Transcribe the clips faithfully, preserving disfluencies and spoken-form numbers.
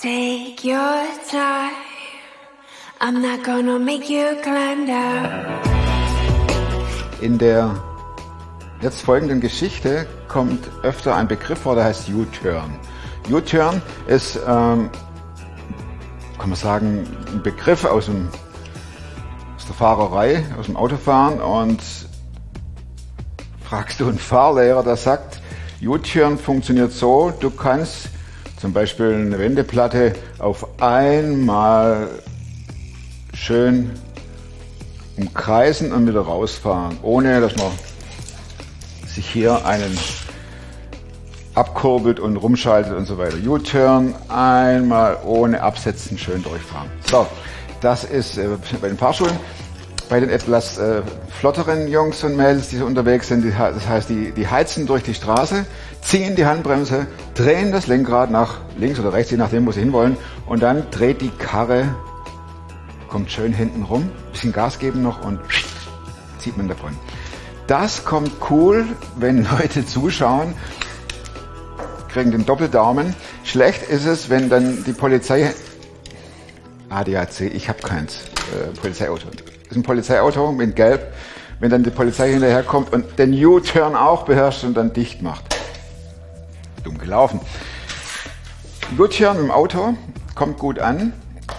Take your time. I'm not gonna make you climb down. In der jetzt folgenden Geschichte kommt öfter ein Begriff vor, der heißt U-Turn. U-Turn ist, ähm, kann man sagen, ein Begriff aus, dem, aus der Fahrerei, aus dem Autofahren, und fragst du einen Fahrlehrer, der sagt, U-Turn funktioniert so, du kannst zum Beispiel eine Wendeplatte auf einmal schön umkreisen und wieder rausfahren, ohne dass man sich hier einen abkurbelt und rumschaltet und so weiter. U-Turn, einmal ohne Absetzen schön durchfahren. So, das ist äh, bei den Fahrschulen. Bei den etwas äh, flotteren Jungs und Mädels, die so unterwegs sind, die, das heißt, die, die heizen durch die Straße, ziehen die Handbremse, drehen das Lenkrad nach links oder rechts, je nachdem, wo sie hinwollen, und dann dreht die Karre, kommt schön hinten rum, bisschen Gas geben noch und zieht man davon. Das kommt cool, wenn Leute zuschauen, kriegen den Doppeldaumen. Schlecht ist es, wenn dann die Polizei, A D A C, ich habe keins, äh, Polizeiauto. Das ist ein Polizeiauto mit Gelb, wenn dann die Polizei hinterherkommt und den U-Turn auch beherrscht und dann dicht macht. Dumm gelaufen. U-Turn im Auto kommt gut an,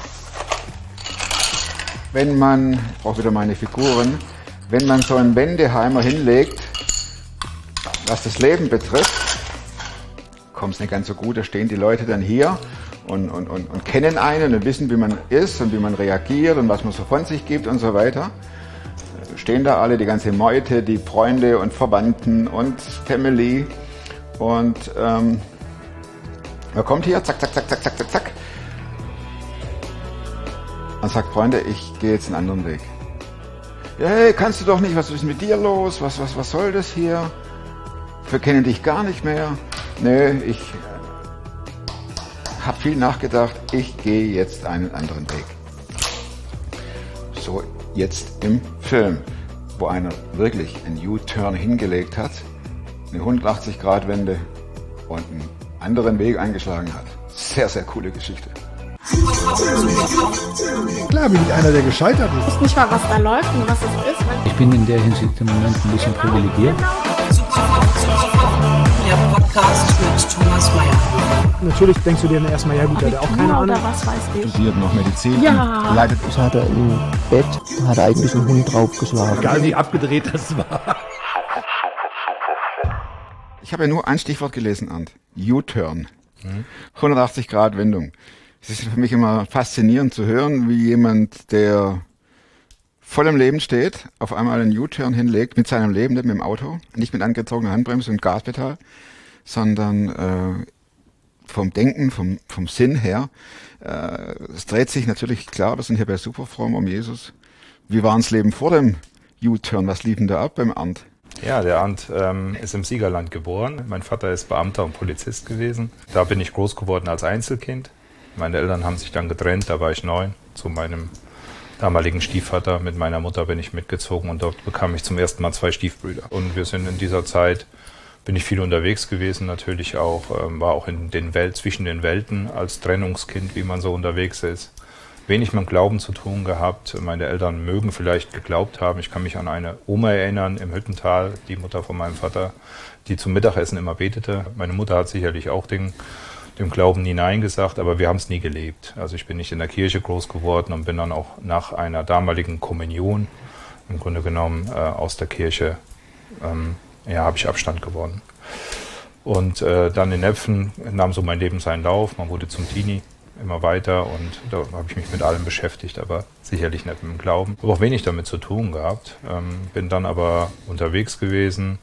wenn man, ich brauche wieder meine Figuren, wenn man so einen Wendeheimer hinlegt, was das Leben betrifft, kommt es nicht ganz so gut. Da stehen die Leute dann hier und, und, und, und kennen einen und wissen, wie man ist und wie man reagiert und was man so von sich gibt und so weiter. Stehen da alle, die ganze Meute, die Freunde und Verwandten und Family. Und ähm, man kommt hier, zack, zack, zack, zack, zack, zack, zack. Und sagt, Freunde, ich gehe jetzt einen anderen Weg. Ja, hey, kannst du doch nicht, was ist mit dir los? Was, was, was soll das hier? Wir kennen dich gar nicht mehr. Nee, ich habe viel nachgedacht, ich gehe jetzt einen anderen Weg. So, jetzt im Film, wo einer wirklich einen U-Turn hingelegt hat, eine hundertachtzig Grad Wende und einen anderen Weg eingeschlagen hat. Sehr, sehr coole Geschichte. Klar bin ich einer, der gescheitert ist. Ich weiß nicht mal, was da läuft und was es ist. Ich bin in der Hinsicht im Moment ein bisschen privilegiert. Der Podcast mit Thomas Mayer. Natürlich denkst du dir dann erstmal, ja gut, der hat auch keine Ahnung. Oder was weiß ich. Studiert noch Medizin. Ja. Leidet. Ich hatte im Bett, hat eigentlich ein Hund draufgeschlagen. Egal wie abgedreht das war. Ich habe ja nur ein Stichwort gelesen, Arndt. U-Turn. hundertachtzig Grad Wendung. Es ist für mich immer faszinierend zu hören, wie jemand, der voll im Leben steht, auf einmal einen U-Turn hinlegt, mit seinem Leben, nicht mit dem Auto, nicht mit angezogener Handbremse und Gaspedal, sondern äh, vom Denken, vom, vom Sinn her. Äh, es dreht sich natürlich, klar, wir sind hier bei Superfromm um Jesus. Wie war das Leben vor dem U-Turn? Was lief denn da ab beim Arndt? Ja, der Arndt ähm, ist im Siegerland geboren. Mein Vater ist Beamter und Polizist gewesen. Da bin ich groß geworden als Einzelkind. Meine Eltern haben sich dann getrennt, da war ich neun, zu meinem damaligen Stiefvater. Mit meiner Mutter bin ich mitgezogen und dort bekam ich zum ersten Mal zwei Stiefbrüder. Und wir sind in dieser Zeit, bin ich viel unterwegs gewesen, natürlich auch, ähm, war auch in den Welt, zwischen den Welten als Trennungskind, wie man so unterwegs ist. Wenig mit Glauben zu tun gehabt. Meine Eltern mögen vielleicht geglaubt haben. Ich kann mich an eine Oma erinnern im Hüttental, die Mutter von meinem Vater, die zum Mittagessen immer betete. Meine Mutter hat sicherlich auch den dem Glauben nie Nein gesagt, aber wir haben es nie gelebt. Also ich bin nicht in der Kirche groß geworden und bin dann auch nach einer damaligen Kommunion im Grunde genommen äh, aus der Kirche, ähm, ja, habe ich Abstand gewonnen. Und äh, dann in Nepfen nahm so mein Leben seinen Lauf, man wurde zum Teenie immer weiter und da habe ich mich mit allem beschäftigt, aber sicherlich nicht mit dem Glauben. Ich habe auch wenig damit zu tun gehabt, ähm, bin dann aber unterwegs gewesen,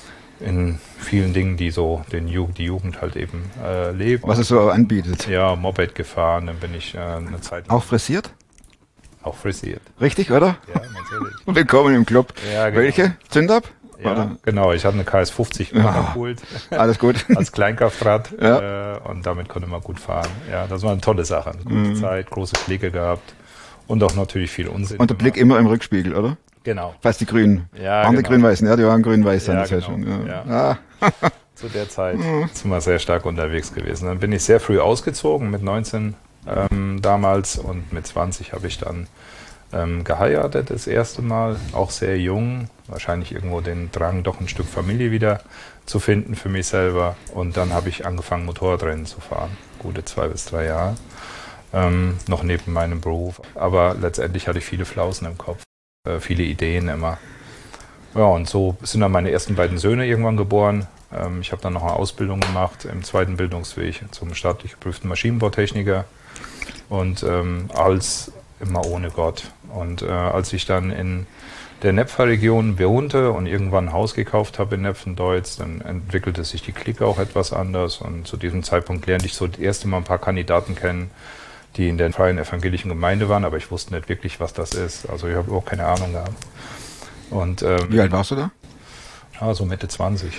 in vielen Dingen, die so den Jugend, die Jugend halt eben äh, lebt. Was es so anbietet. Ja, Moped gefahren, dann bin ich äh, eine Zeit... Auch frisiert? Auch frisiert. Richtig, oder? Ja, natürlich. Willkommen im Club. Ja, genau. Welche? Zündab? Ja, oder? Genau. Ich hatte eine K S fünfzig geholt. Oh, alles gut. Als Kleinkraftrad. Ja. Äh, und damit konnte man gut fahren. Ja, das war eine tolle Sache. Eine gute mhm. Zeit, große Blicke gehabt und auch natürlich viel Unsinn. Und der Blick immer im Rückspiegel, oder? Genau. Fast die Grünen. Ja, waren genau. die Grün-Weißen? Ja, die waren grün-weiß. Ja, dann genau. schon. Ja. Ja. Ah. zu der Zeit mhm. sind wir sehr stark unterwegs gewesen. Dann bin ich sehr früh ausgezogen, mit neunzehn ähm, damals, und mit zwanzig habe ich dann ähm, geheiratet, das erste Mal, auch sehr jung, wahrscheinlich irgendwo den Drang, doch ein Stück Familie wieder zu finden für mich selber. Und dann habe ich angefangen, Motorradrennen zu fahren, gute zwei bis drei Jahre, ähm, noch neben meinem Beruf. Aber letztendlich hatte ich viele Flausen im Kopf, äh, viele Ideen immer. Ja, und so sind dann meine ersten beiden Söhne irgendwann geboren. Ähm, ich habe dann noch eine Ausbildung gemacht im zweiten Bildungsweg zum staatlich geprüften Maschinenbautechniker, und ähm, als immer ohne Gott. Und äh, als ich dann in der Nepfa-Region wohnte und irgendwann ein Haus gekauft habe in Nepfendeutz, dann entwickelte sich die Clique auch etwas anders, und zu diesem Zeitpunkt lernte ich so das erste Mal ein paar Kandidaten kennen, die in der freien evangelischen Gemeinde waren, aber ich wusste nicht wirklich, was das ist. Also ich habe auch keine Ahnung gehabt. Und, ähm, wie alt warst du da? Ja, so Mitte zwanzig.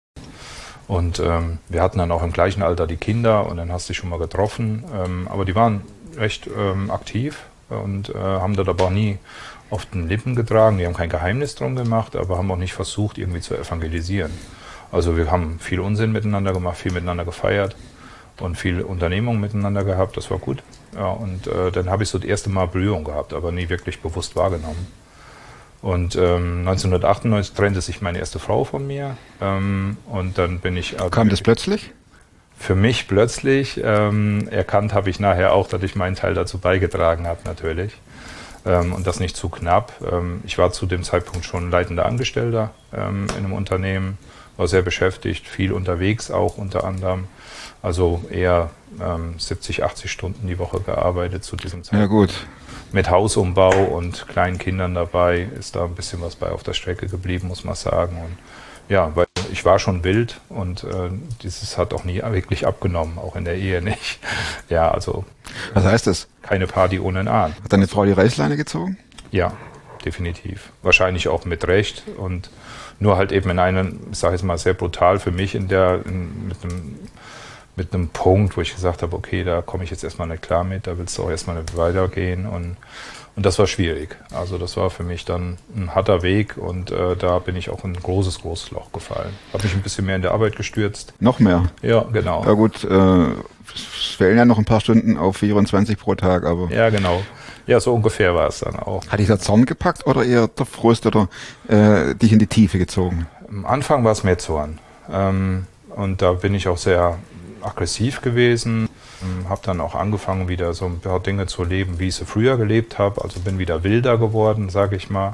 Und ähm, wir hatten dann auch im gleichen Alter die Kinder, und dann hast du dich schon mal getroffen. Ähm, aber die waren recht ähm, aktiv und äh, haben das aber auch nie auf den Lippen getragen. Die haben kein Geheimnis drum gemacht, aber haben auch nicht versucht, irgendwie zu evangelisieren. Also wir haben viel Unsinn miteinander gemacht, viel miteinander gefeiert und viel Unternehmung miteinander gehabt. Das war gut. Ja, und äh, dann habe ich so das erste Mal Berührung gehabt, aber nie wirklich bewusst wahrgenommen. Und ähm, neunzehnhundertachtundneunzig trennte sich meine erste Frau von mir, ähm, und dann bin ich... Äh, Kam das plötzlich? Für mich plötzlich. Ähm, erkannt habe ich nachher auch, dass ich meinen Teil dazu beigetragen habe, natürlich. Ähm, und das nicht zu knapp. Ähm, ich war zu dem Zeitpunkt schon leitender Angestellter ähm, in einem Unternehmen, war sehr beschäftigt, viel unterwegs auch unter anderem. Also eher ähm, siebzig, achtzig Stunden die Woche gearbeitet zu diesem Zeitpunkt. Ja, gut. Mit Hausumbau und kleinen Kindern dabei ist da ein bisschen was bei auf der Strecke geblieben, muss man sagen. Und ja, weil ich war schon wild, und äh, dieses hat auch nie wirklich abgenommen, auch in der Ehe nicht. Ja, also. Was heißt das? Keine Party ohne einen Ahn. Hat deine Frau die Reißleine gezogen? Ja, definitiv. Wahrscheinlich auch mit Recht, und nur halt eben in einem, ich sage jetzt mal sehr brutal für mich, in der, in, mit einem mit einem Punkt, wo ich gesagt habe, okay, da komme ich jetzt erstmal nicht klar mit, da willst du auch erstmal nicht weitergehen, und, und das war schwierig. Also das war für mich dann ein harter Weg, und äh, da bin ich auch in ein großes, großes Loch gefallen. Habe mich ein bisschen mehr in der Arbeit gestürzt. Noch mehr? Ja, genau. Ja gut, äh, es fehlen ja noch ein paar Stunden auf vierundzwanzig pro Tag, aber... Ja, genau. Ja, so ungefähr war es dann auch. Hat dich der Zorn gepackt oder eher der Frust oder äh, dich in die Tiefe gezogen? Am Anfang war es mehr Zorn. Ähm, und da bin ich auch sehr aggressiv gewesen, habe dann auch angefangen, wieder so ein paar Dinge zu leben, wie ich sie früher gelebt habe. Also bin wieder wilder geworden, sage ich mal.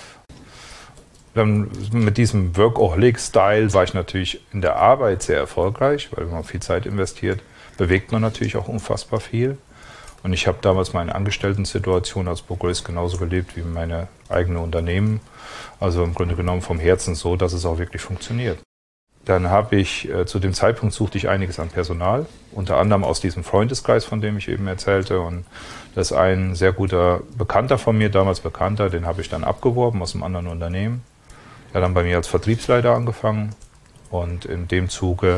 Dann mit diesem Workaholic-Style war ich natürlich in der Arbeit sehr erfolgreich, weil wenn man viel Zeit investiert, bewegt man natürlich auch unfassbar viel. Und ich habe damals meine Angestellten-Situation als Prokurist genauso gelebt wie meine eigene Unternehmen. Also im Grunde genommen vom Herzen so, dass es auch wirklich funktioniert. Dann habe ich, äh, zu dem Zeitpunkt suchte ich einiges an Personal, unter anderem aus diesem Freundeskreis, von dem ich eben erzählte. Und das ist ein sehr guter Bekannter von mir, damals Bekannter, den habe ich dann abgeworben aus einem anderen Unternehmen. Er hat dann bei mir als Vertriebsleiter angefangen, und in dem Zuge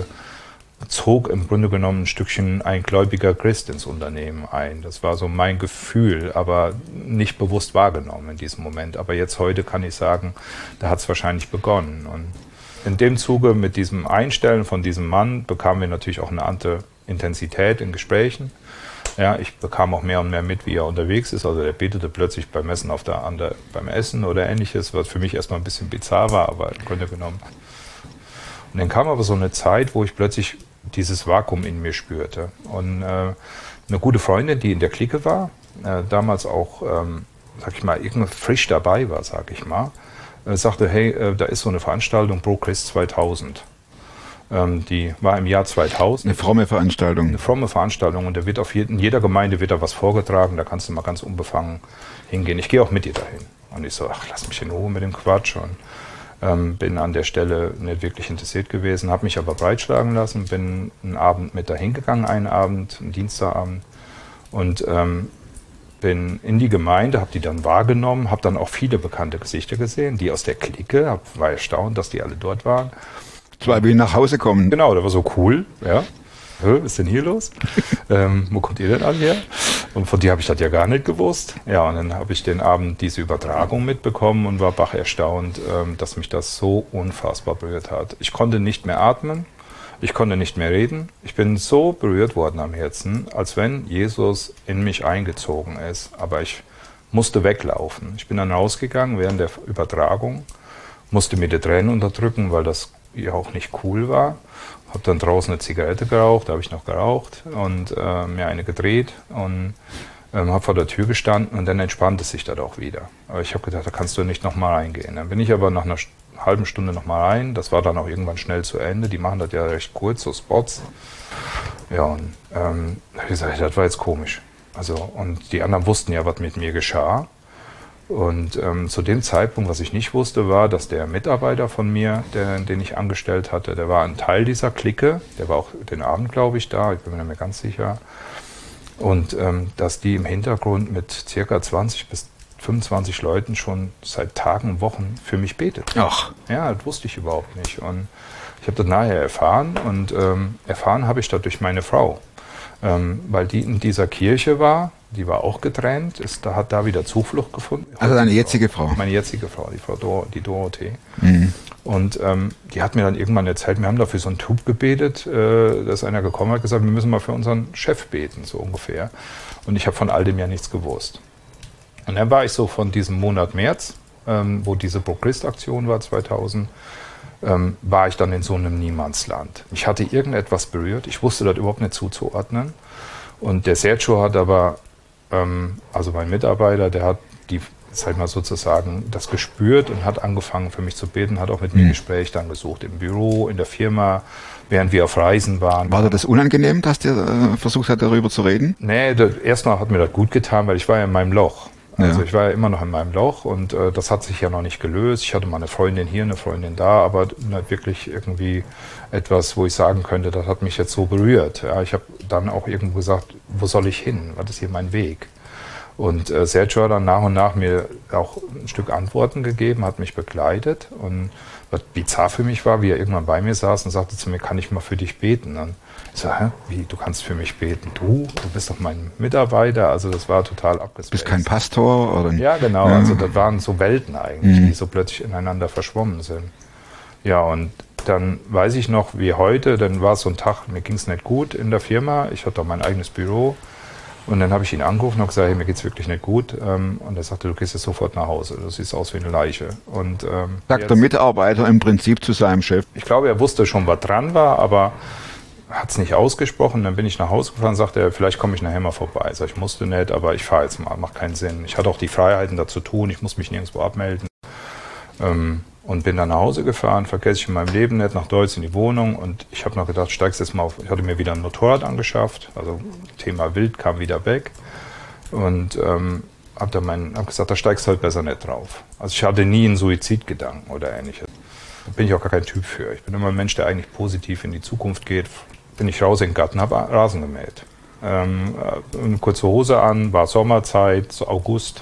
zog im Grunde genommen ein Stückchen ein gläubiger Christ ins Unternehmen ein. Das war so mein Gefühl, aber nicht bewusst wahrgenommen in diesem Moment. Aber jetzt heute kann ich sagen, da hat es wahrscheinlich begonnen. Und in dem Zuge mit diesem Einstellen von diesem Mann bekamen wir natürlich auch eine andere Intensität in Gesprächen. Ja, ich bekam auch mehr und mehr mit, wie er unterwegs ist. Also er betete plötzlich beim Essen auf der, an der, beim Essen oder ähnliches, was für mich erstmal ein bisschen bizarr war, aber im Grunde genommen. Und dann kam aber so eine Zeit, wo ich plötzlich dieses Vakuum in mir spürte. Und äh, eine gute Freundin, die in der Clique war, äh, damals auch, ähm, sag ich mal, irgendwie frisch dabei war, sag ich mal, äh, sagte, hey, äh, da ist so eine Veranstaltung, ProChrist zweitausend. Ähm, die war im Jahr zweitausend. Eine fromme Veranstaltung. Eine fromme Veranstaltung, und da wird auf jeden, in jeder Gemeinde wird da was vorgetragen, da kannst du mal ganz unbefangen hingehen. Ich gehe auch mit dir dahin. Und ich so, ach, lass mich in Ruhe mit dem Quatsch. Und ähm, bin an der Stelle nicht wirklich interessiert gewesen, habe mich aber breitschlagen lassen, bin einen Abend mit dahin gegangen, einen Abend, einen Dienstagabend, und ähm, bin in die Gemeinde, habe die dann wahrgenommen, habe dann auch viele bekannte Gesichter gesehen, die aus der Clique, hab, war erstaunt, dass die alle dort waren. Zwei will nach Hause kommen. Genau, das war so cool, ja. Was ist denn hier los? ähm, wo kommt ihr denn alle her? Und von dir habe ich das ja gar nicht gewusst. Ja, und dann habe ich den Abend diese Übertragung mitbekommen und war bach erstaunt, ähm, dass mich das so unfassbar berührt hat. Ich konnte nicht mehr atmen. Ich konnte nicht mehr reden. Ich bin so berührt worden am Herzen, als wenn Jesus in mich eingezogen ist. Aber ich musste weglaufen. Ich bin dann rausgegangen während der Übertragung, musste mir die Tränen unterdrücken, weil das ja auch nicht cool war. Habe dann draußen eine Zigarette geraucht, da habe ich noch geraucht und äh, mir eine gedreht und ähm, habe vor der Tür gestanden und dann entspannt es sich das auch wieder. Aber ich habe gedacht, da kannst du nicht nochmal reingehen. Dann bin ich aber nach einer halben Stunde nochmal rein. Das war dann auch irgendwann schnell zu Ende. Die machen das ja recht kurz, so Spots. Ja, und ähm, da habe ich gesagt, das war jetzt komisch. Also, und die anderen wussten ja, was mit mir geschah. Und ähm, zu dem Zeitpunkt, was ich nicht wusste, war, dass der Mitarbeiter von mir, der, den ich angestellt hatte, der war ein Teil dieser Clique. Der war auch den Abend, glaube ich, da. Ich bin mir nicht mehr ganz sicher. Und ähm, dass die im Hintergrund mit circa zwanzig bis fünfundzwanzig Leuten schon seit Tagen und Wochen für mich betet. Ach. Ja, das wusste ich überhaupt nicht. Und ich habe das nachher erfahren. Und ähm, erfahren habe ich das durch meine Frau. Ähm, weil die in dieser Kirche war, die war auch getrennt, ist, da hat da wieder Zuflucht gefunden. Also deine jetzige Frau? Meine jetzige Frau, die Frau Dor die Dorothee. Mhm. Und ähm, die hat mir dann irgendwann erzählt, wir haben dafür so einen Typ gebetet, äh, dass einer gekommen hat, gesagt, wir müssen mal für unseren Chef beten, so ungefähr. Und ich habe von all dem ja nichts gewusst. Und dann war ich so von diesem Monat März, ähm, wo diese Pro-Christ-Aktion war, zweitausend, ähm, war ich dann in so einem Niemandsland. Mich hatte irgendetwas berührt, ich wusste das überhaupt nicht zuzuordnen. Und der Sergio hat aber, ähm, also mein Mitarbeiter, der hat die, sag mal sozusagen, das gespürt und hat angefangen für mich zu beten, hat auch mit mhm. mir Gespräch dann gesucht, im Büro, in der Firma, während wir auf Reisen waren. War dir das unangenehm, dass der äh, versucht hat, darüber zu reden? Nee, erstmal hat mir das gut getan, weil ich war ja in meinem Loch. Also ja. ich war ja immer noch in meinem Loch und äh, das hat sich ja noch nicht gelöst. Ich hatte mal eine Freundin hier, eine Freundin da, aber nicht wirklich irgendwie etwas, wo ich sagen könnte, das hat mich jetzt so berührt. Ja, ich habe dann auch irgendwo gesagt, wo soll ich hin? Was ist hier mein Weg? Und äh, Sergio hat dann nach und nach mir auch ein Stück Antworten gegeben, hat mich begleitet. Und was bizarr für mich war, wie er irgendwann bei mir saß und sagte zu mir, kann ich mal für dich beten? Und ich so, hä, wie, du kannst für mich beten? Du? Du bist doch mein Mitarbeiter. Also das war total abgespaced. Bist kein Pastor? Oder? Ja, genau. Ja. Also das waren so Welten eigentlich, mhm. die so plötzlich ineinander verschwommen sind. Ja, und dann weiß ich noch, wie heute, dann war es so ein Tag, mir ging es nicht gut in der Firma. Ich hatte auch mein eigenes Büro. Und dann habe ich ihn angerufen und gesagt, hey, mir geht's wirklich nicht gut. Und er sagte, du gehst jetzt sofort nach Hause. Du siehst aus wie eine Leiche. Und, ähm, sagt jetzt, der Mitarbeiter im Prinzip zu seinem Chef. Ich glaube, er wusste schon, was dran war, aber hat es nicht ausgesprochen. Dann bin ich nach Hause gefahren und sagte er, vielleicht komme ich nachher mal vorbei. Sag, ich musste nicht, aber ich fahre jetzt mal. Macht keinen Sinn. Ich hatte auch die Freiheiten dazu tun. Ich muss mich nirgendwo abmelden. Ähm, Und bin dann nach Hause gefahren, vergesse ich in meinem Leben nicht, nach Deutsch in die Wohnung. Und ich habe noch gedacht, steigst jetzt mal auf. Ich hatte mir wieder ein Motorrad angeschafft. Also Thema Wild kam wieder weg. Und ähm, habe dann mein, hab gesagt, da steigst du halt besser nicht drauf. Also ich hatte nie einen Suizidgedanken oder ähnliches. Da bin ich auch gar kein Typ für. Ich bin immer ein Mensch, der eigentlich positiv in die Zukunft geht. Bin ich raus in den Garten, habe Rasen gemäht. Ähm, eine kurze Hose an, war Sommerzeit, so August.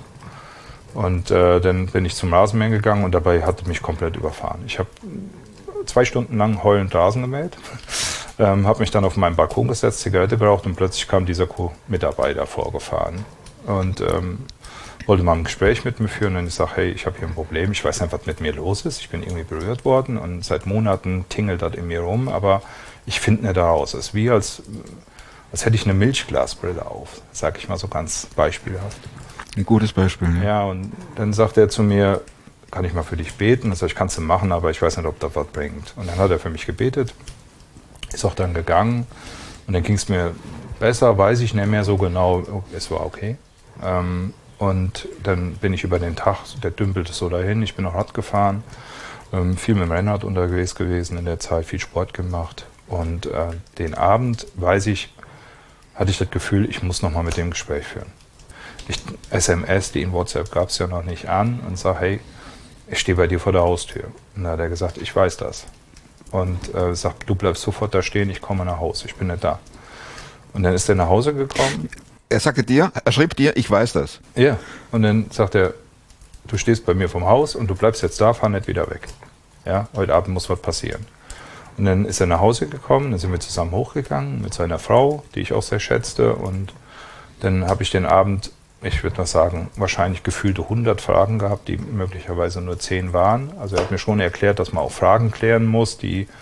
Und äh, dann bin ich zum Rasenmähen gegangen und dabei hatte mich komplett überfahren. Ich habe zwei Stunden lang heulend Rasen gemäht, ähm, habe mich dann auf meinen Balkon gesetzt, Zigarette geraucht und plötzlich kam dieser Mitarbeiter vorgefahren und ähm, wollte mal ein Gespräch mit mir führen. Und ich sage, hey, ich habe hier ein Problem, ich weiß nicht, was mit mir los ist. Ich bin irgendwie berührt worden und seit Monaten tingelt das in mir rum, aber ich finde nicht raus. Es ist wie, als, als hätte ich eine Milchglasbrille auf, sage ich mal so ganz beispielhaft. Ein gutes Beispiel. Ne? Ja, und dann sagt er zu mir, kann ich mal für dich beten? Das sag ich, kannst du machen, aber ich weiß nicht, ob das was bringt. Und dann hat er für mich gebetet, ist auch dann gegangen und dann ging es mir besser, weiß ich nicht mehr so genau, es war okay. Ähm, und dann bin ich über den Tag, der dümpelte so dahin, ich bin noch Rad gefahren, ähm, viel mit dem Rennrad unterwegs gewesen in der Zeit, viel Sport gemacht. Und äh, den Abend, weiß ich, hatte ich das Gefühl, ich muss nochmal mit dem Gespräch führen. Ich S M S, die in WhatsApp gab es ja noch nicht an und sage, hey, ich stehe bei dir vor der Haustür. Und dann hat er gesagt, ich weiß das. Und äh, sagt, du bleibst sofort da stehen, ich komme nach Hause, ich bin nicht da. Und dann ist er nach Hause gekommen. Er sagte dir, er schrieb dir, ich weiß das. Ja, und dann sagt er, du stehst bei mir vom Haus und du bleibst jetzt da, fahr nicht wieder weg. Ja, heute Abend muss was passieren. Und dann ist er nach Hause gekommen, dann sind wir zusammen hochgegangen mit seiner Frau, die ich auch sehr schätzte. Und dann habe ich den Abend, ich würde mal sagen, wahrscheinlich gefühlte hundert Fragen gehabt, die möglicherweise nur zehn waren. Also er hat mir schon erklärt, dass man auch Fragen klären muss, die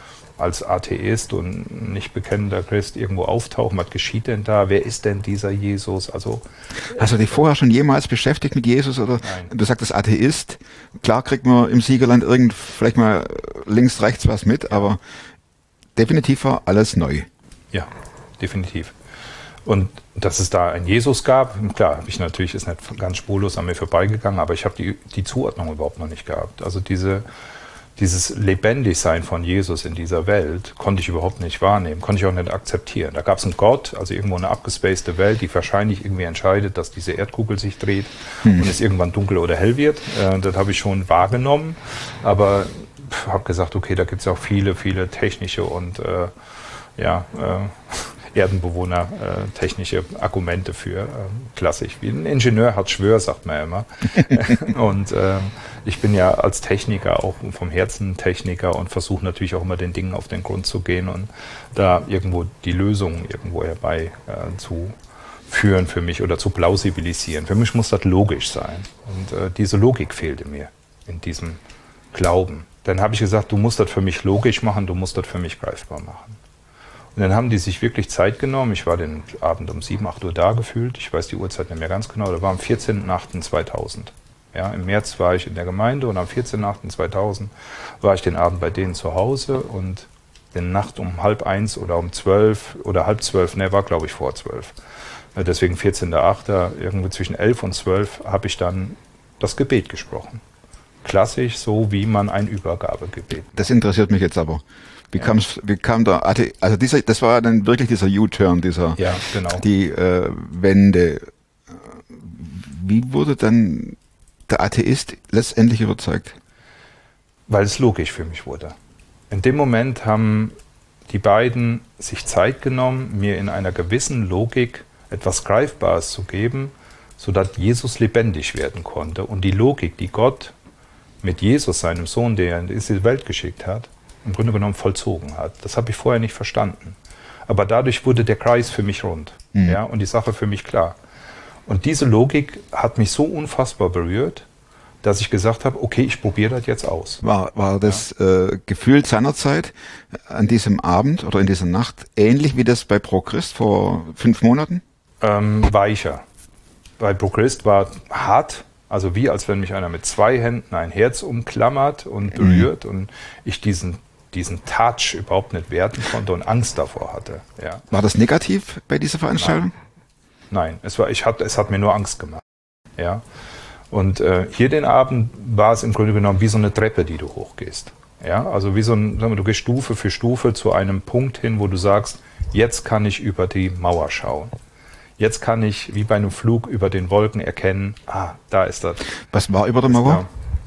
als Atheist und nicht bekennender Christ irgendwo auftauchen. Was geschieht denn da? Wer ist denn dieser Jesus? Also, hast du dich vorher schon jemals beschäftigt mit Jesus? Oder Nein. Du sagtest Atheist. Klar kriegt man im Siegerland irgend vielleicht mal links, rechts was mit, aber definitiv war alles neu. Ja, definitiv. Und dass es da einen Jesus gab, klar, habe ich natürlich, ist nicht ganz spurlos an mir vorbeigegangen, aber ich habe die, die Zuordnung überhaupt noch nicht gehabt. Also diese, dieses Lebendigsein von Jesus in dieser Welt konnte ich überhaupt nicht wahrnehmen, konnte ich auch nicht akzeptieren. Da gab es einen Gott, also irgendwo eine abgespacede Welt, die wahrscheinlich irgendwie entscheidet, dass diese Erdkugel sich dreht hm. und es irgendwann dunkel oder hell wird. Äh, das habe ich schon wahrgenommen, aber habe gesagt, okay, da gibt es auch viele, viele technische und äh, ja, äh, Erdenbewohner äh, technische Argumente für, äh, klassisch. Wie ein Ingenieur hat Schwör, sagt man immer. Und äh, ich bin ja als Techniker auch vom Herzen Techniker und versuche natürlich auch immer den Dingen auf den Grund zu gehen und da irgendwo die Lösung irgendwo herbei äh, zu führen für mich oder zu plausibilisieren. Für mich muss das logisch sein. Und äh, diese Logik fehlte mir in diesem Glauben. Dann habe ich gesagt, du musst das für mich logisch machen, du musst das für mich greifbar machen. Und dann haben die sich wirklich Zeit genommen. Ich war den Abend um sieben, acht Uhr da gefühlt. Ich weiß die Uhrzeit nicht mehr ganz genau. Da war am vierzehnten achten zweitausend. Ja, im März war ich in der Gemeinde und am vierzehnten achten zweitausend war ich den Abend bei denen zu Hause und in der Nacht um halb eins oder um zwölf oder halb zwölf, ne, war glaube ich vor zwölf. Deswegen vierzehnten achten irgendwie zwischen elf und zwölf habe ich dann das Gebet gesprochen. Klassisch, so wie man ein Übergabegebet. Das interessiert mich jetzt aber. Wie, ja. kam's, wie kam der Athe, also dieser, das war dann wirklich dieser U-Turn, dieser, ja, genau. die äh, Wende. Wie wurde dann der Atheist letztendlich überzeugt? Weil es logisch für mich wurde. In dem Moment haben die beiden sich Zeit genommen, mir in einer gewissen Logik etwas Greifbares zu geben, sodass Jesus lebendig werden konnte. Und die Logik, die Gott mit Jesus, seinem Sohn, der er in diese Welt geschickt hat, im Grunde genommen vollzogen hat. Das habe ich vorher nicht verstanden. Aber dadurch wurde der Kreis für mich rund, mhm. ja, und die Sache für mich klar. Und diese Logik hat mich so unfassbar berührt, dass ich gesagt habe, okay, ich probiere das jetzt aus. War, war das ja. äh, Gefühl seinerzeit an diesem Abend oder in dieser Nacht ähnlich wie das bei ProChrist vor fünf Monaten? Ähm, weicher. Bei ProChrist war hart, also wie als wenn mich einer mit zwei Händen ein Herz umklammert und berührt mhm. und ich diesen diesen Touch überhaupt nicht werten konnte und Angst davor hatte. Ja. War das negativ bei dieser Veranstaltung? Nein, Nein es, war, ich hat, es hat mir nur Angst gemacht. Ja. Und äh, hier den Abend war es im Grunde genommen wie so eine Treppe, die du hochgehst. Ja. Also wie so ein, sagen wir, du gehst Stufe für Stufe zu einem Punkt hin, wo du sagst, jetzt kann ich über die Mauer schauen. Jetzt kann ich wie bei einem Flug über den Wolken erkennen, ah, da ist das. Was war über der Mauer?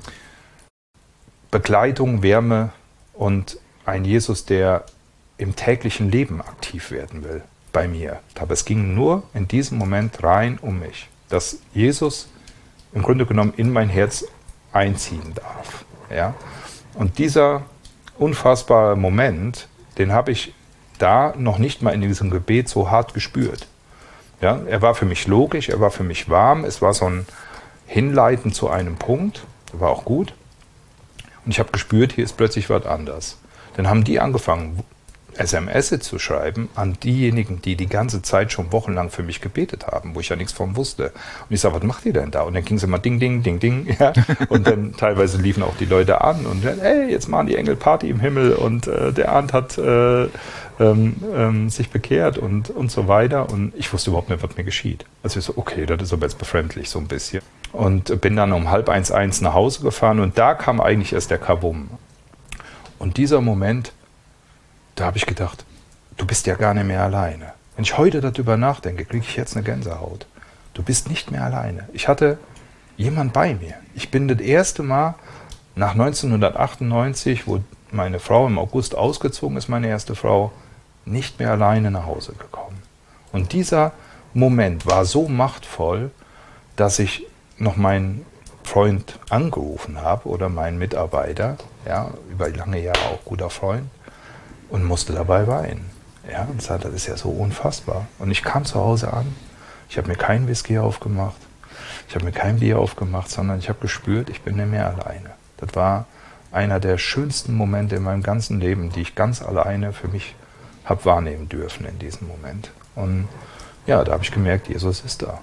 Begleitung, Wärme, und ein Jesus, der im täglichen Leben aktiv werden will, bei mir. Aber es ging nur in diesem Moment rein um mich, dass Jesus im Grunde genommen in mein Herz einziehen darf. Ja? Und dieser unfassbare Moment, den habe ich da noch nicht mal in diesem Gebet so hart gespürt. Ja? Er war für mich logisch, er war für mich warm, es war so ein Hinleiten zu einem Punkt, war auch gut. Und ich habe gespürt, hier ist plötzlich was anders. Dann haben die angefangen, S M S zu schreiben an diejenigen, die die ganze Zeit schon wochenlang für mich gebetet haben, wo ich ja nichts von wusste. Und ich sage, was macht ihr denn da? Und dann ging es immer ding, ding, ding, ding. Ja. Und dann teilweise liefen auch die Leute an und dann, hey, jetzt machen die Engel Party im Himmel und äh, der Arndt hat äh, ähm, ähm, sich bekehrt und, und so weiter. Und ich wusste überhaupt nicht, was mir geschieht. Also ich so, okay, das ist aber jetzt befremdlich so ein bisschen. Und bin dann um halb eins, eins nach Hause gefahren und da kam eigentlich erst der Kabum. Und dieser Moment, da habe ich gedacht, du bist ja gar nicht mehr alleine. Wenn ich heute darüber nachdenke, kriege ich jetzt eine Gänsehaut. Du bist nicht mehr alleine. Ich hatte jemand bei mir. Ich bin das erste Mal nach neunzehnhundertachtundneunzig, wo meine Frau im August ausgezogen ist, meine erste Frau, nicht mehr alleine nach Hause gekommen. Und dieser Moment war so machtvoll, dass ich noch meinen Freund angerufen habe oder meinen Mitarbeiter, ja, über lange Jahre auch guter Freund, und musste dabei weinen. Ja, und sagte, das ist ja so unfassbar. Und ich kam zu Hause an, ich habe mir keinen Whisky aufgemacht, ich habe mir kein Bier aufgemacht, sondern ich habe gespürt, ich bin nicht mehr alleine. Das war einer der schönsten Momente in meinem ganzen Leben, die ich ganz alleine für mich habe wahrnehmen dürfen in diesem Moment. Und ja, da habe ich gemerkt, Jesus ist da.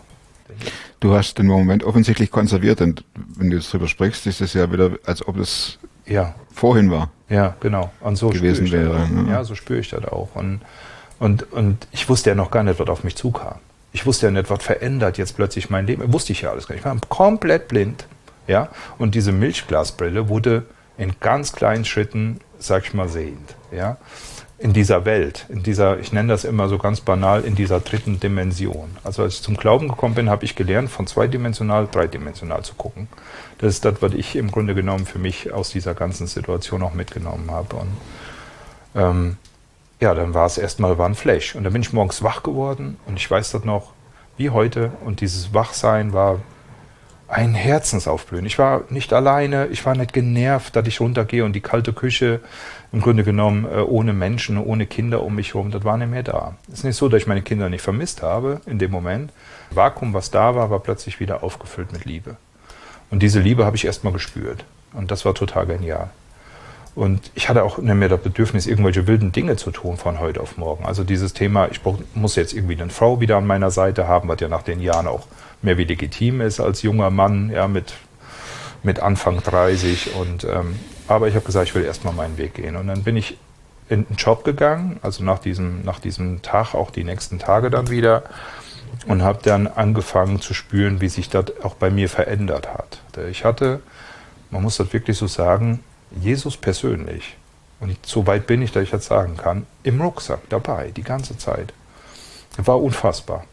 Du hast den Moment offensichtlich konserviert und wenn du jetzt drüber sprichst, ist es ja wieder, als ob es ja. vorhin war. Ja, genau. Und so gewesen spüre ich wäre. das auch. Ja. Ja, so spüre ich das auch. Und, und, und ich wusste ja noch gar nicht, was auf mich zukam. Ich wusste ja nicht, was verändert jetzt plötzlich mein Leben. Wusste ich ja alles gar nicht. Ich war komplett blind. Ja? Und diese Milchglasbrille wurde in ganz kleinen Schritten, sag ich mal, sehend. Ja? In dieser Welt, in dieser, ich nenne das immer so ganz banal, in dieser dritten Dimension. Also als ich zum Glauben gekommen bin, habe ich gelernt, von zweidimensional, dreidimensional zu gucken. Das ist das, was ich im Grunde genommen für mich aus dieser ganzen Situation auch mitgenommen habe. Und ähm, ja, dann war es erstmal war ein Flash. Und dann bin ich morgens wach geworden und ich weiß das noch wie heute. Und dieses Wachsein war ein Herzensaufblühen. Ich war nicht alleine, ich war nicht genervt, dass ich runtergehe und die kalte Küche im Grunde genommen äh, ohne Menschen, ohne Kinder um mich herum, das war nicht mehr da. Es ist nicht so, dass ich meine Kinder nicht vermisst habe in dem Moment. Das Vakuum, was da war, war plötzlich wieder aufgefüllt mit Liebe. Und diese Liebe habe ich erstmal gespürt. Und das war total genial. Und ich hatte auch nicht mehr das Bedürfnis, irgendwelche wilden Dinge zu tun von heute auf morgen. Also dieses Thema, ich brauch, muss jetzt irgendwie eine Frau wieder an meiner Seite haben, was ja nach den Jahren auch mehr wie legitim ist als junger Mann, ja, mit, mit Anfang dreißig. Und, ähm, aber ich habe gesagt, ich will erstmal meinen Weg gehen. Und dann bin ich in einen Job gegangen, also nach diesem, nach diesem Tag, auch die nächsten Tage dann wieder, und habe dann angefangen zu spüren, wie sich das auch bei mir verändert hat. Ich hatte, man muss das wirklich so sagen, Jesus persönlich, und ich, so weit bin ich, dass ich das sagen kann, im Rucksack dabei, die ganze Zeit. War unfassbar.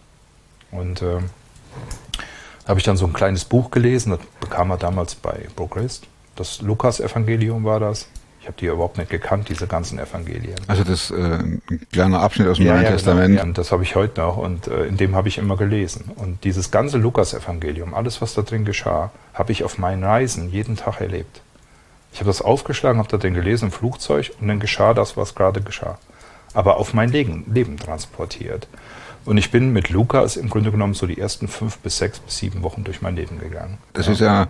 Und äh, habe ich dann so ein kleines Buch gelesen, das bekam er damals bei Progress. Das Lukas-Evangelium war das. Ich habe die ja überhaupt nicht gekannt, diese ganzen Evangelien. Also das äh, ein kleiner Abschnitt aus dem ja, Neuen ja, Testament. Genau, ja, und das habe ich heute noch und äh, in dem habe ich immer gelesen. Und dieses ganze Lukas-Evangelium, alles was da drin geschah, habe ich auf meinen Reisen jeden Tag erlebt. Ich habe das aufgeschlagen, habe das dann gelesen im Flugzeug und dann geschah das, was gerade geschah. Aber auf mein Leben, Leben transportiert. Und ich bin mit Lukas im Grunde genommen so die ersten fünf bis sechs bis sieben Wochen durch mein Leben gegangen. Das ja. ist ja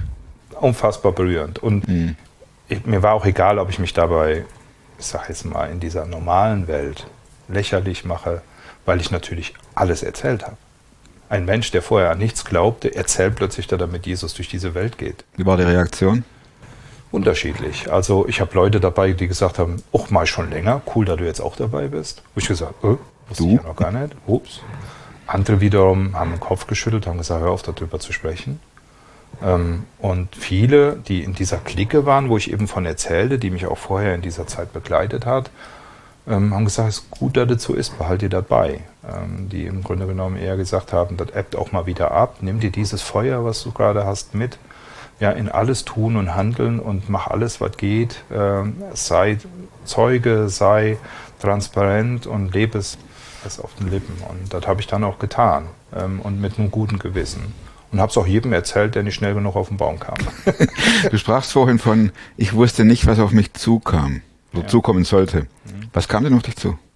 unfassbar berührend. Und mhm. ich, mir war auch egal, ob ich mich dabei, ich sag jetzt mal, in dieser normalen Welt lächerlich mache, weil ich natürlich alles erzählt habe. Ein Mensch, der vorher an nichts glaubte, erzählt plötzlich, dass er mit Jesus durch diese Welt geht. Wie war die Reaktion? Unterschiedlich. Also ich habe Leute dabei, die gesagt haben, ach, mal schon länger, cool, dass du jetzt auch dabei bist. Wo ich gesagt, äh, wusste du? ich ja noch gar nicht. Ups. Andere wiederum haben den Kopf geschüttelt, haben gesagt, hör auf, darüber zu sprechen. Ähm, und viele, die in dieser Clique waren, wo ich eben von erzählte, die mich auch vorher in dieser Zeit begleitet hat, ähm, haben gesagt, es ist gut, dass das so ist, behalt dir das bei. Ähm, die im Grunde genommen eher gesagt haben, das ebbt auch mal wieder ab, nimm dir dieses Feuer, was du gerade hast, mit. Ja, in alles tun und handeln und mach alles, was geht. Ähm, sei Zeuge, sei transparent und lebe es auf den Lippen. Und das habe ich dann auch getan ähm, und mit einem guten Gewissen. Und habe es auch jedem erzählt, der nicht schnell genug auf den Baum kam. Du sprachst vorhin von, ich wusste nicht, was auf mich zukam, oder ja. zukommen sollte. Mhm. Was kam denn auf dich zu?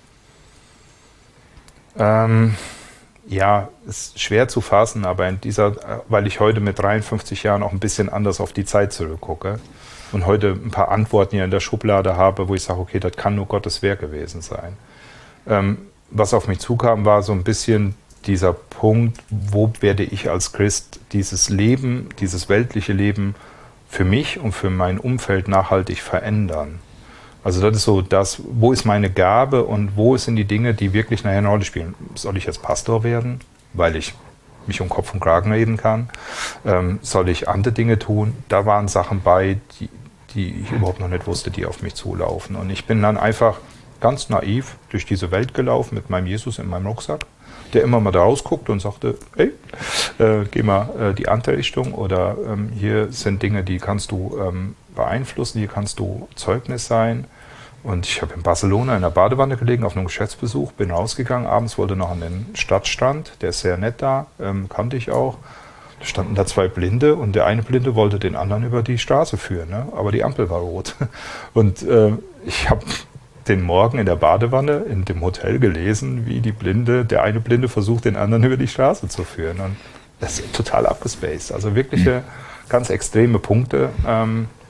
Ähm... Ja, ist schwer zu fassen, aber in dieser, weil ich heute mit dreiundfünfzig Jahren auch ein bisschen anders auf die Zeit zurückgucke und heute ein paar Antworten hier in der Schublade habe, wo ich sage, okay, das kann nur Gottes Werk gewesen sein. Ähm, was auf mich zukam, war so ein bisschen dieser Punkt, wo werde ich als Christ dieses Leben, dieses weltliche Leben für mich und für mein Umfeld nachhaltig verändern. Also das ist so das, wo ist meine Gabe und wo sind die Dinge, die wirklich nachher eine Rolle spielen. Soll ich jetzt Pastor werden, weil ich mich um Kopf und Kragen reden kann? Ähm, soll ich andere Dinge tun? Da waren Sachen bei, die, die ich überhaupt noch nicht wusste, die auf mich zulaufen. Und ich bin dann einfach ganz naiv durch diese Welt gelaufen mit meinem Jesus in meinem Rucksack, der immer mal da rausguckt und sagte, hey, äh, geh mal äh, die andere Richtung oder ähm, hier sind Dinge, die kannst du ähm, beeinflussen, hier kannst du Zeugnis sein. Und ich habe in Barcelona in der Badewanne gelegen auf einem Geschäftsbesuch, bin rausgegangen, abends wollte noch an den Stadtstrand, der ist sehr nett da, ähm, kannte ich auch. Da standen da zwei Blinde und der eine Blinde wollte den anderen über die Straße führen, ne? Aber die Ampel war rot. Und äh, ich habe den Morgen in der Badewanne in dem Hotel gelesen, wie die Blinde, der eine Blinde versucht, den anderen über die Straße zu führen. Und das ist total abgespaced. Also wirkliche ganz extreme Punkte. Ähm,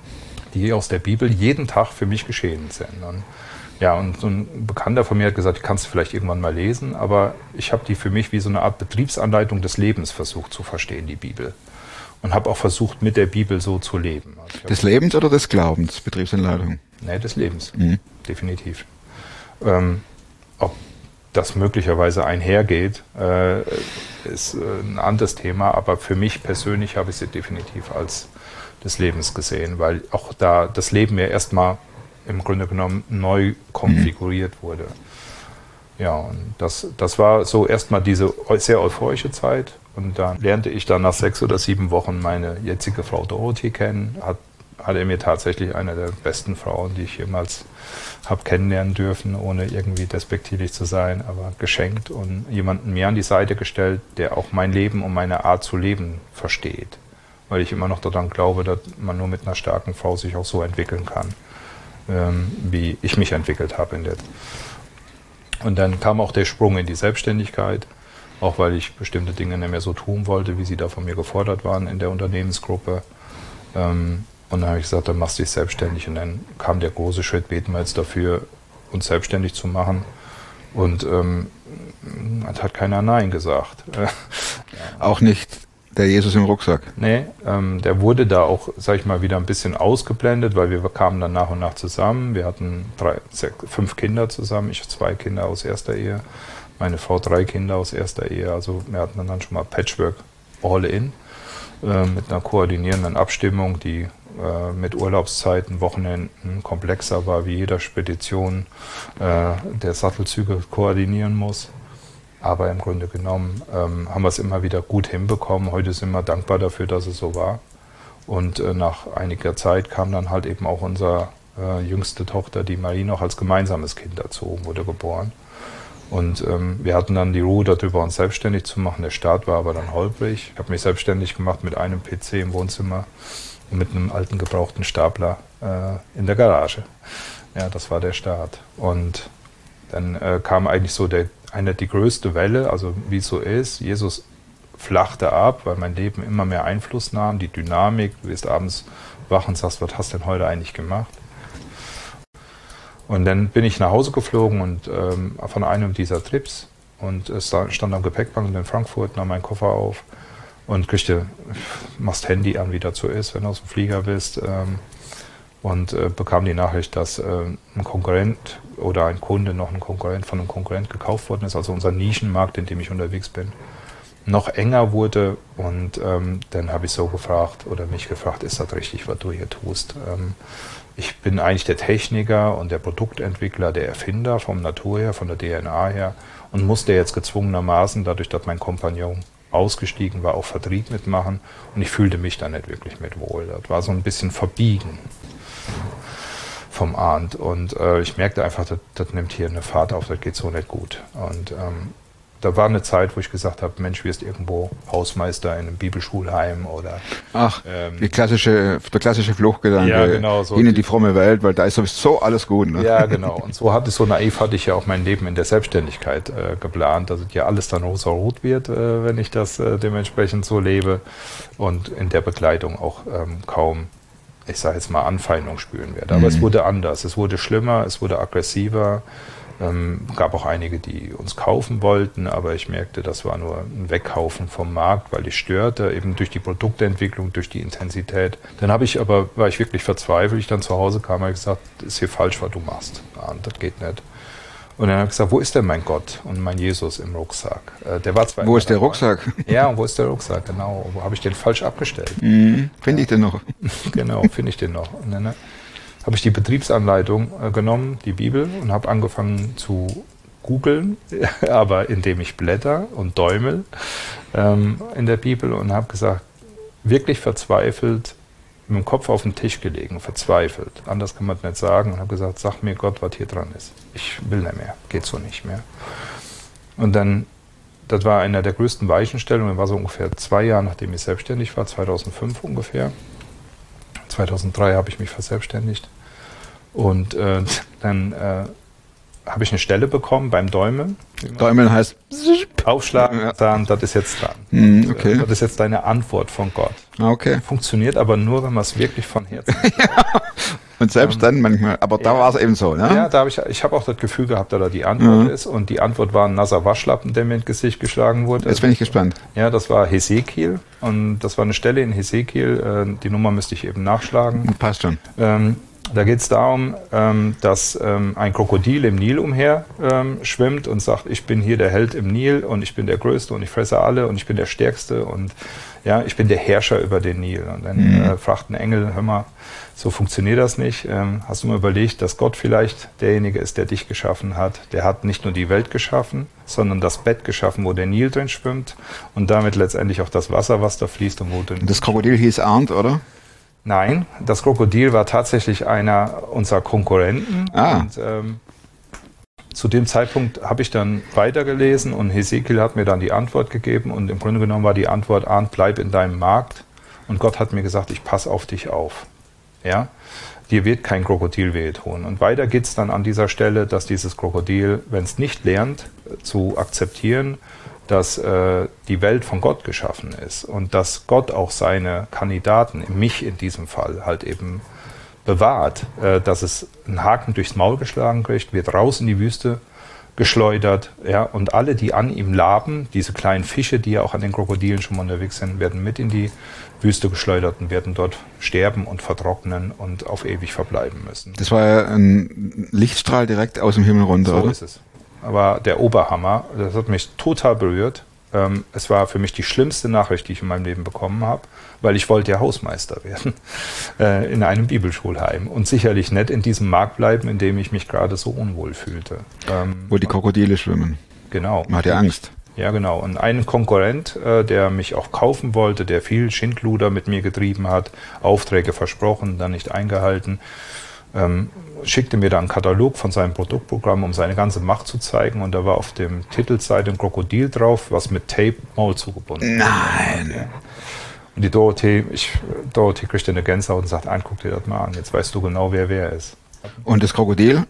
die aus der Bibel jeden Tag für mich geschehen sind. Und ja, und so ein Bekannter von mir hat gesagt, die kannst du vielleicht irgendwann mal lesen, aber ich habe die für mich wie so eine Art Betriebsanleitung des Lebens versucht zu verstehen, die Bibel. Und habe auch versucht, mit der Bibel so zu leben. Also des Lebens oder des Glaubens, Betriebsanleitung? Nee, des Lebens, mhm. definitiv. Ähm, ob das möglicherweise einhergeht, äh, ist äh, ein anderes Thema, aber für mich persönlich habe ich sie definitiv als des Lebens gesehen, weil auch da das Leben ja erstmal im Grunde genommen neu konfiguriert mhm. wurde. Ja, und das, das war so erstmal diese sehr euphorische Zeit. Und dann lernte ich dann nach sechs oder sieben Wochen meine jetzige Frau Dorothee kennen. Hat, hat er mir tatsächlich eine der besten Frauen, die ich jemals habe kennenlernen dürfen, ohne irgendwie despektierlich zu sein, aber geschenkt und jemanden mir an die Seite gestellt, der auch mein Leben und meine Art zu leben versteht. Weil ich immer noch daran glaube, dass man nur mit einer starken Frau sich auch so entwickeln kann, ähm, wie ich mich entwickelt habe in der. Und dann kam auch der Sprung in die Selbstständigkeit, auch weil ich bestimmte Dinge nicht mehr so tun wollte, wie sie da von mir gefordert waren in der Unternehmensgruppe. Ähm, und dann habe ich gesagt, dann machst du dich selbstständig. Und dann kam der große Schritt, beten wir jetzt dafür, uns selbstständig zu machen. Und ähm, hat keiner Nein gesagt. Auch nicht der Jesus im Rucksack? Nee, ähm, der wurde da auch, sag ich mal, wieder ein bisschen ausgeblendet, weil wir kamen dann nach und nach zusammen. Wir hatten drei, sechs, fünf Kinder zusammen, ich zwei Kinder aus erster Ehe, meine Frau drei Kinder aus erster Ehe. Also wir hatten dann schon mal Patchwork all in, äh, mit einer koordinierenden Abstimmung, die äh, mit Urlaubszeiten, Wochenenden komplexer war, wie jeder Spedition äh, der Sattelzüge koordinieren muss. Aber im Grunde genommen ähm, haben wir es immer wieder gut hinbekommen. Heute sind wir dankbar dafür, dass es so war. Und äh, nach einiger Zeit kam dann halt eben auch unsere äh, jüngste Tochter, die Marie, noch als gemeinsames Kind dazu, wurde geboren. Und ähm, wir hatten dann die Ruhe darüber, uns selbstständig zu machen. Der Start war aber dann holprig. Ich habe mich selbstständig gemacht mit einem P C im Wohnzimmer und mit einem alten gebrauchten Stapler äh, in der Garage. Ja, das war der Start. Und dann äh, kam eigentlich so der eine die größte Welle, also wie es so ist. Jesus flachte ab, weil mein Leben immer mehr Einfluss nahm, die Dynamik. Du wirst abends wach und sagst, was hast du denn heute eigentlich gemacht? Und dann bin ich nach Hause geflogen und ähm, von einem dieser Trips und es stand am Gepäckband in Frankfurt, nahm meinen Koffer auf und kriegte, machst Handy an, wie das so ist, wenn du aus dem Flieger bist. Ähm, und äh, bekam die Nachricht, dass äh, ein Konkurrent oder ein Kunde noch ein Konkurrent von einem Konkurrent gekauft worden ist, also unser Nischenmarkt, in dem ich unterwegs bin, noch enger wurde. Und ähm, dann habe ich so gefragt oder mich gefragt, ist das richtig, was du hier tust? Ähm, ich bin eigentlich der Techniker und der Produktentwickler, der Erfinder vom Natur her, von der D N A her und musste jetzt gezwungenermaßen, dadurch, dass mein Kompagnon ausgestiegen war, auch Vertrieb mitmachen und ich fühlte mich da nicht wirklich mit wohl. Das war so ein bisschen Verbiegen vom Arndt und äh, ich merkte einfach, das, das nimmt hier eine Fahrt auf, das geht so nicht gut. Und ähm, da war eine Zeit, wo ich gesagt habe, Mensch, wirst irgendwo Hausmeister in einem Bibelschulheim oder... Ach, ähm, die klassische, der klassische Fluchtgedanke, ja, genau, so hin in die fromme Welt, weil da ist sowieso alles gut. Ne? Ja, genau. Und so hatte so naiv hatte ich ja auch mein Leben in der Selbstständigkeit äh, geplant, dass es ja alles dann rosa-rot wird, äh, wenn ich das äh, dementsprechend so lebe und in der Begleitung auch ähm, kaum, ich sage jetzt mal, Anfeindung spüren werde. Aber mhm. es wurde anders, es wurde schlimmer, es wurde aggressiver. Ähm, gab auch einige, die uns kaufen wollten, aber ich merkte, das war nur ein Wegkaufen vom Markt, weil ich störte, eben durch die Produktentwicklung, durch die Intensität. Dann habe ich aber, war ich wirklich verzweifelt, ich dann zu Hause kam, habe ich gesagt, das ist hier falsch, was du machst. Ja, das geht nicht. Und dann habe ich gesagt, wo ist denn mein Gott und mein Jesus im Rucksack? Äh, der war zwar wo ist der Rucksack? Ja, und wo ist der Rucksack, genau. Wo habe ich den falsch abgestellt? Mhm, finde ich den noch. Genau, finde ich den noch. Und dann habe ich die Betriebsanleitung äh, genommen, die Bibel, und habe angefangen zu googeln, aber indem ich blätter und däumel ähm, in der Bibel und habe gesagt, wirklich verzweifelt, mit dem Kopf auf den Tisch gelegen, verzweifelt. Anders kann man es nicht sagen. Und habe gesagt, sag mir Gott, was hier dran ist. Ich will nicht mehr, geht so nicht mehr. Und dann, das war einer der größten Weichenstellungen, war so ungefähr zwei Jahre, nachdem ich selbstständig war, zweitausendfünf ungefähr. zweitausenddrei habe ich mich verselbstständigt. Und äh, dann äh, habe ich eine Stelle bekommen beim Däumeln. Däumeln heißt Aufschlagen, Ja. sagen, das ist jetzt dran. Hm, okay. Das ist jetzt deine Antwort von Gott. Ah, okay. Funktioniert aber nur, wenn man es wirklich von Herzen Und selbst dann manchmal, aber da ja. war es eben so, ne? Ja, da habe ich, ich habe auch das Gefühl gehabt, dass da die Antwort Mhm. ist. Und die Antwort war ein nasser Waschlappen, der mir ins Gesicht geschlagen wurde. Jetzt bin ich gespannt. Ja, das war Hesekiel. Und das war eine Stelle in Hesekiel. Äh, die Nummer müsste ich eben nachschlagen. Passt schon. Ähm, da geht es darum, ähm, dass ähm, ein Krokodil im Nil umher ähm, schwimmt und sagt, ich bin hier der Held im Nil und ich bin der Größte und ich fresse alle und ich bin der Stärkste und ja, ich bin der Herrscher über den Nil. Und dann Mhm. äh, fragt ein Engel, hör mal, so funktioniert das nicht. Ähm, hast du mal überlegt, dass Gott vielleicht derjenige ist, der dich geschaffen hat? Der hat nicht nur die Welt geschaffen, sondern das Bett geschaffen, wo der Nil drin schwimmt und damit letztendlich auch das Wasser, was da fließt und wo drin. Das Krokodil hieß Arndt, oder? Nein, das Krokodil war tatsächlich einer unserer Konkurrenten. Ah. Und ähm, zu dem Zeitpunkt habe ich dann weitergelesen und Hesekiel hat mir dann die Antwort gegeben und im Grunde genommen war die Antwort, Arndt, bleib in deinem Markt. Und Gott hat mir gesagt, ich passe auf dich auf. Ja? Dir wird kein Krokodil wehtun. Und weiter geht es dann an dieser Stelle, dass dieses Krokodil, wenn es nicht lernt, äh, zu akzeptieren, dass äh, die Welt von Gott geschaffen ist und dass Gott auch seine Kandidaten, mich in diesem Fall, halt eben bewahrt, äh, dass es einen Haken durchs Maul geschlagen kriegt, wird raus in die Wüste geschleudert, ja, und alle, die an ihm laben, diese kleinen Fische, die ja auch an den Krokodilen schon mal unterwegs sind, werden mit in die Wüste geschleudert und werden dort sterben und vertrocknen und auf ewig verbleiben müssen. Das war ja ein Lichtstrahl direkt aus dem Himmel runter, So oder? ist es. Aber der Oberhammer, das hat mich total berührt. Ähm, es war für mich die schlimmste Nachricht, die ich in meinem Leben bekommen habe, weil ich wollte ja Hausmeister werden äh, in einem Bibelschulheim und sicherlich nicht in diesem Markt bleiben, in dem ich mich gerade so unwohl fühlte. Ähm, Wo die Krokodile schwimmen. Genau. Man hat ja Angst. Ja, genau. Und ein Konkurrent, äh, der mich auch kaufen wollte, der viel Schindluder mit mir getrieben hat, Aufträge versprochen, dann nicht eingehalten, ähm, schickte mir dann einen Katalog von seinem Produktprogramm, um seine ganze Macht zu zeigen. Und da war auf dem Titelseite ein Krokodil drauf, was mit Tape Maul zugebunden Nein! Ja. Und die Dorothee, ich, Dorothee kriegte eine Gänsehaut und sagt, ein, guck dir das mal an, jetzt weißt du genau, wer wer ist. Und das Krokodil?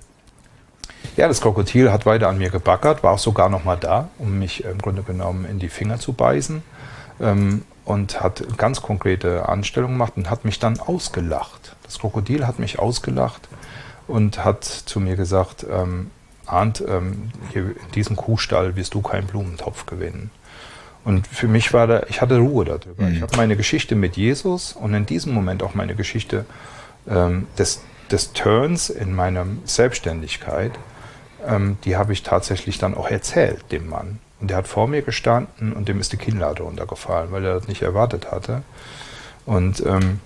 Ja, das Krokodil hat weiter an mir gebaggert, war auch sogar noch mal da, um mich im Grunde genommen in die Finger zu beißen, ähm, und hat ganz konkrete Anstellungen gemacht und hat mich dann ausgelacht. Das Krokodil hat mich ausgelacht und hat zu mir gesagt, ähm, Arndt, ähm, hier in diesem Kuhstall wirst du keinen Blumentopf gewinnen. Und für mich war da, ich hatte Ruhe darüber. Mhm. Ich habe meine Geschichte mit Jesus und in diesem Moment auch meine Geschichte ähm, des, des Turns in meiner Selbstständigkeit, ähm, die habe ich tatsächlich dann auch erzählt, dem Mann. Und der hat vor mir gestanden und dem ist die Kinnlade runtergefallen, weil er das nicht erwartet hatte. Und ähm,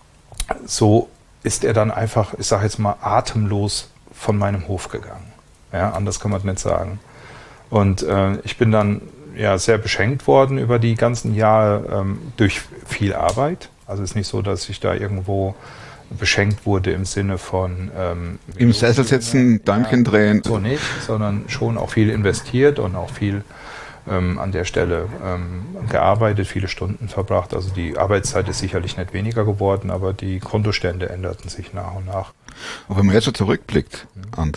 so ist er dann einfach, ich sage jetzt mal, atemlos von meinem Hof gegangen. Ja, anders kann man es nicht sagen. Und äh, ich bin dann ja sehr beschenkt worden über die ganzen Jahre ähm, durch viel Arbeit. Also es ist nicht so, dass ich da irgendwo beschenkt wurde im Sinne von ähm, Im Sessel sitzen, Däumchen drehen. so nicht, sondern schon auch viel investiert und auch viel ähm, an der Stelle ähm, gearbeitet, viele Stunden verbracht. Also die Arbeitszeit ist sicherlich nicht weniger geworden, aber die Kontostände änderten sich nach und nach. Und wenn man jetzt so zurückblickt, Arndt,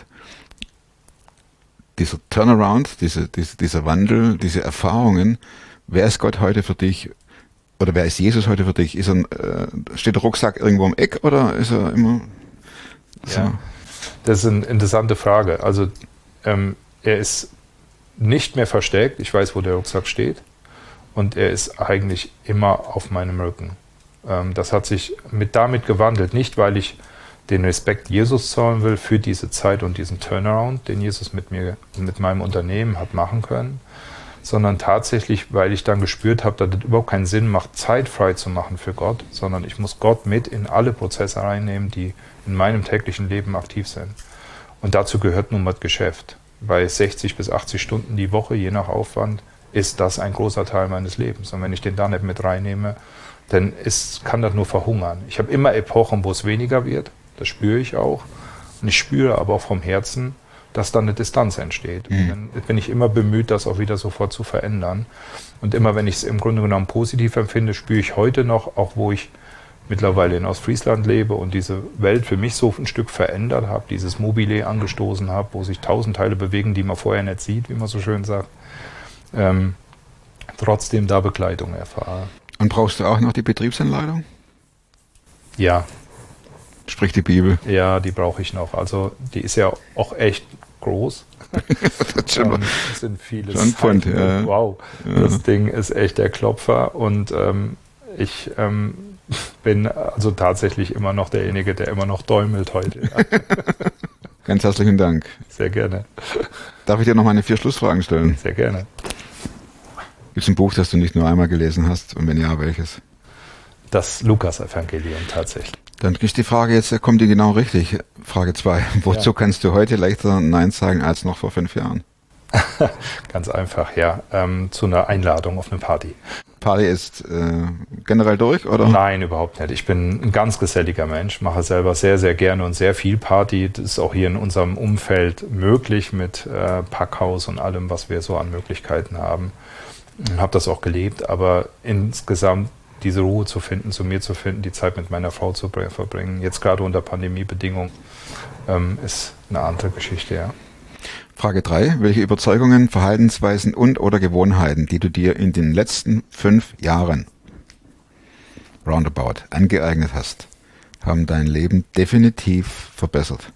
dieser Turnaround, diese, diese, dieser Wandel, diese Erfahrungen, wer ist Gott heute für dich? Oder wer ist Jesus heute für dich? Ist er, äh, steht der Rucksack irgendwo im Eck oder ist er immer so? Ja, das ist eine interessante Frage. Also ähm, er ist nicht mehr versteckt. Ich weiß, wo der Rucksack steht. Und er ist eigentlich immer auf meinem Rücken. Ähm, das hat sich mit damit gewandelt. Nicht, weil ich den Respekt Jesus zollen will für diese Zeit und diesen Turnaround, den Jesus mit mir, mit meinem Unternehmen hat machen können, sondern tatsächlich, weil ich dann gespürt habe, dass es überhaupt keinen Sinn macht, Zeit frei zu machen für Gott, sondern ich muss Gott mit in alle Prozesse reinnehmen, die in meinem täglichen Leben aktiv sind. Und dazu gehört nun mal das Geschäft. Bei sechzig bis achtzig Stunden die Woche, je nach Aufwand, ist das ein großer Teil meines Lebens. Und wenn ich den da nicht mit reinnehme, dann ist, kann das nur verhungern. Ich habe immer Epochen, wo es weniger wird, das spüre ich auch. Und ich spüre aber auch vom Herzen, dass dann eine Distanz entsteht. Mhm. Und dann bin ich immer bemüht, das auch wieder sofort zu verändern. Und immer, wenn ich es im Grunde genommen positiv empfinde, spüre ich heute noch, auch wo ich mittlerweile in Ostfriesland lebe und diese Welt für mich so ein Stück verändert habe, dieses Mobile angestoßen habe, wo sich tausend Teile bewegen, die man vorher nicht sieht, wie man so schön sagt, ähm, trotzdem da Begleitung erfahre. Und brauchst du auch noch die Betriebsanleitung? Ja. Sprich die Bibel. Ja, die brauche ich noch. Also die ist ja auch echt groß. Das schon ähm, das sind viele schon Pfund, ja. Wow, ja. Das Ding ist echt der Klopfer und ähm, ich ähm, bin also tatsächlich immer noch derjenige, der immer noch däumelt heute. Ja. Ganz herzlichen Dank. Sehr gerne. Darf ich dir noch meine vier Schlussfragen stellen? Sehr gerne. Gibt es ein Buch, das du nicht nur einmal gelesen hast? Und wenn ja, welches? Das Lukas-Evangelium tatsächlich. Dann ist die Frage jetzt, kommt die genau richtig? Frage zwei. Wozu ja. kannst du heute leichter Nein sagen als noch vor fünf Jahren? Ganz einfach, ja. Ähm, zu einer Einladung auf eine Party. Party ist äh, generell durch, oder? Nein, überhaupt nicht. Ich bin ein ganz geselliger Mensch, mache selber sehr, sehr gerne und sehr viel Party. Das ist auch hier in unserem Umfeld möglich mit äh, Packhaus und allem, was wir so an Möglichkeiten haben. Habe das auch gelebt, aber insgesamt diese Ruhe zu finden, zu mir zu finden, die Zeit mit meiner Frau zu verbringen, jetzt gerade unter Pandemiebedingungen, ähm, ist eine andere Geschichte, ja. Frage drei. Welche Überzeugungen, Verhaltensweisen und oder Gewohnheiten, die du dir in den letzten fünf Jahren roundabout angeeignet hast, haben dein Leben definitiv verbessert?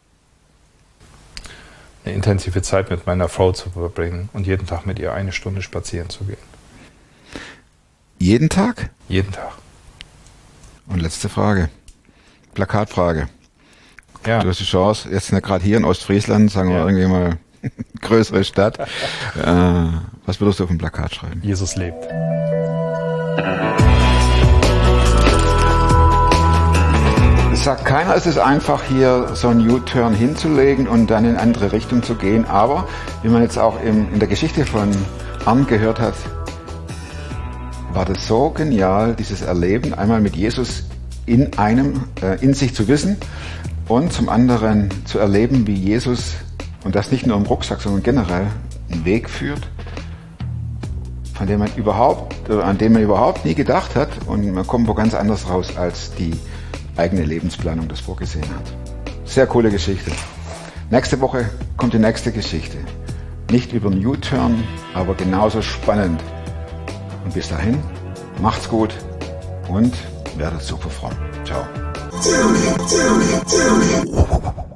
Eine intensive Zeit mit meiner Frau zu verbringen und jeden Tag mit ihr eine Stunde spazieren zu gehen. Jeden Tag? Jeden Tag. Und letzte Frage. Plakatfrage. Ja. Du hast die Chance, jetzt gerade hier in Ostfriesland, sagen wir ja. irgendwie mal größere Stadt. äh, was würdest du auf dem Plakat schreiben? Jesus lebt. Sagt keiner, es ist einfach hier so einen U-Turn hinzulegen und dann in eine andere Richtung zu gehen. Aber wie man jetzt auch im, in der Geschichte von Arndt gehört hat, war das so genial, dieses Erleben, einmal mit Jesus in einem, äh, in sich zu wissen und zum anderen zu erleben, wie Jesus, und das nicht nur im Rucksack, sondern generell, einen Weg führt, von dem man überhaupt, äh, an dem man überhaupt nie gedacht hat, und man kommt wo ganz anders raus, als die eigene Lebensplanung das vorgesehen hat. Sehr coole Geschichte. Nächste Woche kommt die nächste Geschichte. Nicht über einen U-Turn, aber genauso spannend. Und bis dahin, macht's gut und werdet super fromm. Ciao.